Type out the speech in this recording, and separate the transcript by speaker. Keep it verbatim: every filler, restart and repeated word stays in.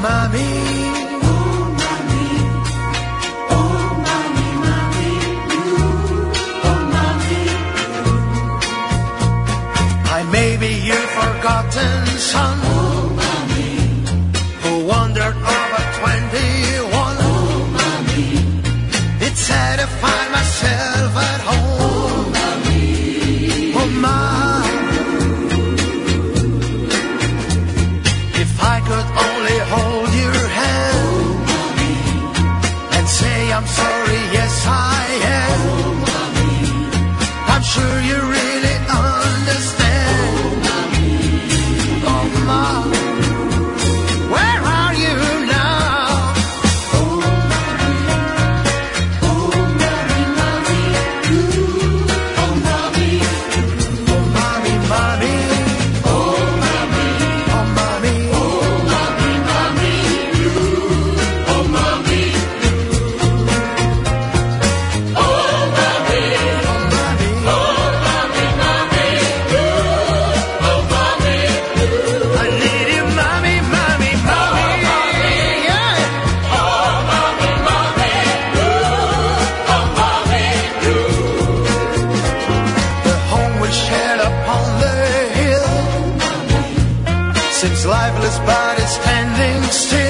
Speaker 1: mommy. Maybe you've forgotten, son, oh, mommy, who wandered over twenty-one.
Speaker 2: Oh, mommy,
Speaker 1: it's sad to find myself at home.
Speaker 2: Oh, mommy,
Speaker 1: oh, my. If I could only hold your hand,
Speaker 2: oh, mommy,
Speaker 1: and say I'm sorry, yes I am.
Speaker 2: Oh, mommy,
Speaker 1: I'm sure you really understand. Where are you now?
Speaker 2: Oh, mommy, oh, mommy, mommy, ooh, oh, mommy,
Speaker 1: oh, mommy, mommy,
Speaker 2: oh, mommy,
Speaker 1: oh, mommy,
Speaker 2: oh, mommy, mommy, ooh, oh, mommy, oh, mommy,
Speaker 1: oh, mommy,
Speaker 2: oh, mommy, mommy, ooh, oh, mommy, ooh.
Speaker 1: I need you, mommy, mommy, mommy, yeah.
Speaker 2: Oh, mommy, mommy, ooh, oh, mommy, ooh.
Speaker 1: The home we shared upon the hill seems lifeless but it's standing still.